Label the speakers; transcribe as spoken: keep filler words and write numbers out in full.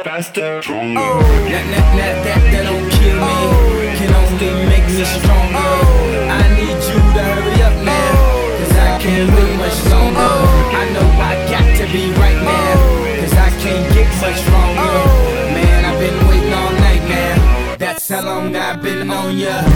Speaker 1: faster, stronger.
Speaker 2: Oh, that, that, that, that, that don't kill me, can only make me stronger. I need you to hurry up now, cause I can't wait much longer. I know I got to be right now, cause I can't get much stronger. Man, I've been waiting all night now, that's how long I've been on ya.